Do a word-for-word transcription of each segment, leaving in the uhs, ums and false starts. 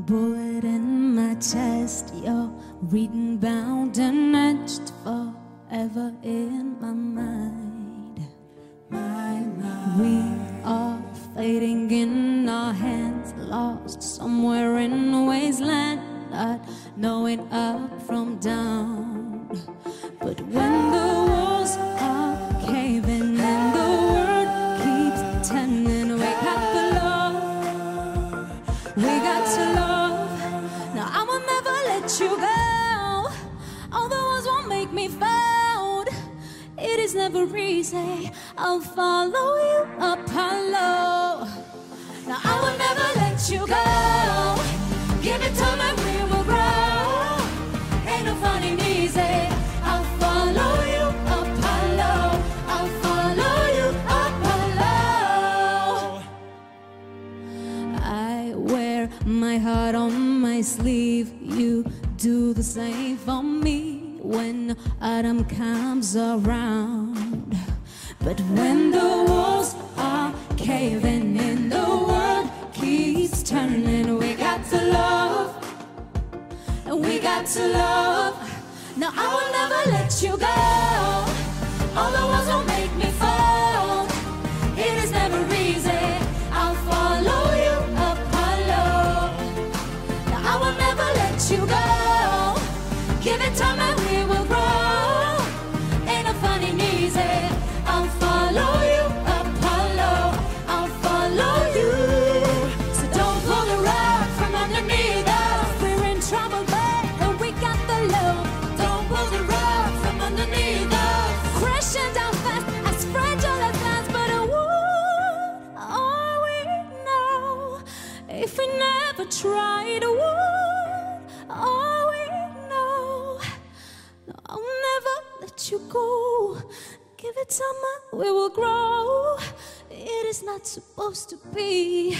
bullet in my chest. You're written, bound, and etched forever in my mind. My mind. We are fading in our hands, lost somewhere in a wasteland, not knowing up from down. But when the walls are caving and the world keeps turning, we got the love, we got to love. Now I will never let you go. All the walls won't make me fold. It is never easy. I'll follow you, Apollo. Now I will never let you go. Give it time and we will grow. Ain't no finding easy. I'll follow you, Apollo. I'll follow you, Apollo. I wear my heart on my sleeve. You do the same for me when autumn comes around. But when the walls are caving in, the world keeps turning, we got to love, and we got to love. Now I will never let you go. All the walls won't make me fall. It is never easy. I'll follow you, Apollo. Now I will never let you go. Give it time and we will grow. Ain't no finding easy. I'll follow you, Apollo. I'll follow you. So don't pull the rug from underneath us. We're in trouble, babe, and we got the love. Don't pull the rug from underneath us. Crashing down fast, as fragile as glass. But what are we now if we never tried? What are we now? No, I'll never let you go. Give it time, we will grow. It is not supposed to be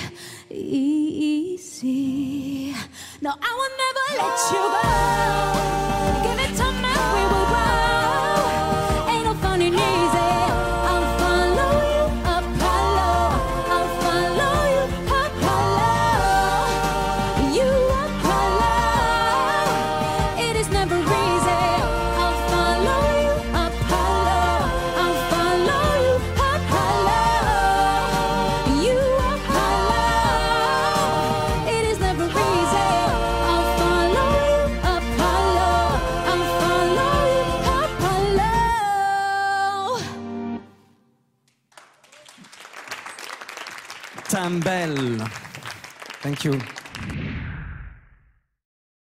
easy. No, I will never let you go. Give it time, we will grow. Ain't no finding easy. I'll follow you, Apollo. I'll follow you, Apollo. You, Apollo. It is never easy. I'll follow you, Apollo. I'll follow you, Apollo. You, Apollo. It is never easy. I'll follow you, Apollo. I'll follow you, Apollo. Tambell. Thank you.